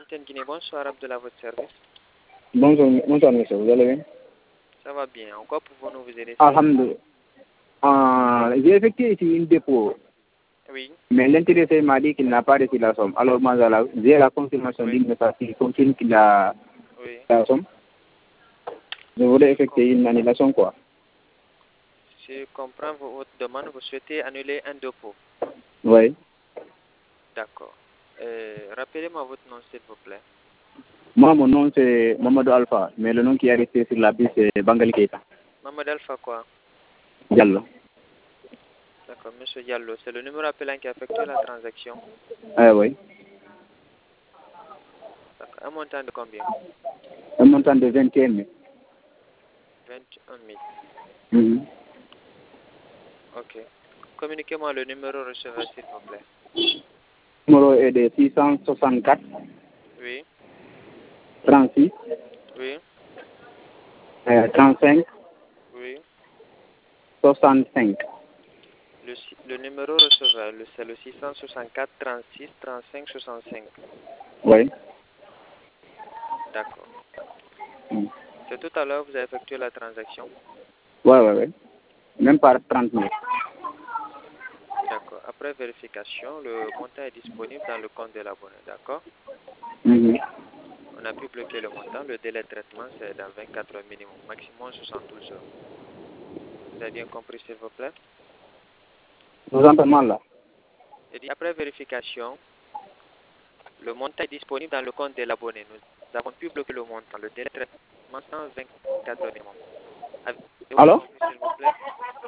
MTN Guinée, bonsoir Abdullah, à votre service. Bonsoir monsieur, vous allez bien? Ça va bien. En quoi pouvons-nous vous aider? Alhamdulillah. J'ai effectué ici une dépôt. Oui. Mais l'intéressé m'a dit qu'il n'a pas reçu la somme. Alors moi, j'ai la confirmation Oui. d'une message qui confirme qu'il a Oui. la somme. Je voulais effectuer une annulation, quoi. Si je comprends votre demande, vous souhaitez annuler un dépôt. Oui. D'accord. Rappelez-moi votre nom, s'il vous plaît. Moi, mon nom, c'est Mamadou Alpha. Mais le nom qui est resté sur la piste, c'est Bangali Keita. Mamadou Alpha quoi? Diallo. D'accord, monsieur Diallo. C'est le numéro appelant qui a effectué la transaction. Oui. D'accord. Un montant de combien? Un montant de 21 000. 21 000. Mhm. Ok. Communiquez-moi le numéro receveur, s'il vous plaît. Le numéro est de 664 Oui. 36 Oui. 35 Oui. 65. Le numéro receveur, c'est le 664 36 35 65. Oui. D'accord. Mhm. C'est tout à l'heure vous avez effectué la transaction? Oui. Même par 30 000. D'accord. Après vérification, le montant est disponible dans le compte de l'abonné. D'accord? Mhm. On a pu bloquer le montant. Le délai de traitement, c'est dans 24 heures minimum. Maximum 72 heures. Vous avez bien compris, s'il vous plaît? Je vous entends mal là. Et après vérification, le montant est disponible dans le compte de l'abonné. Nous avons pu bloquer le montant. Le délai de traitement, c'est dans 24 heures minimum. Avez-vous Alors? compris, s'il vous plaît?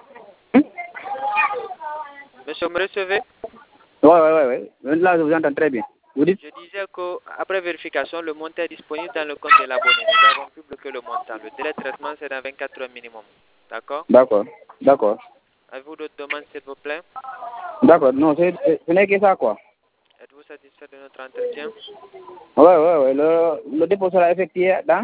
Monsieur, vous me recevez? Oui. Là, je vous entends très bien. Vous dites? Je disais qu'après vérification, le montant est disponible dans le compte de l'abonné. Nous avons pu bloquer le montant. Le délai de traitement, c'est dans 24 heures minimum. D'accord? D'accord. Avez-vous d'autres demandes, s'il vous plaît? D'accord. Non, ce n'est que ça, quoi. Êtes-vous satisfait de notre entretien? Oui. Le dépôt sera effectué dans?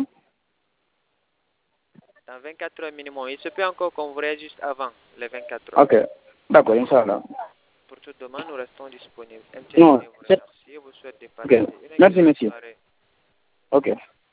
Dans 24 heures minimum. Il se peut encore qu'on vous juste avant les 24 heures. Ok. D'accord, Inch'Allah. Pour toute demande, nous restons disponibles. MTN Non, vous remercie et vous souhaite de ok. passer une Merci, excellente monsieur. soirée. Ok.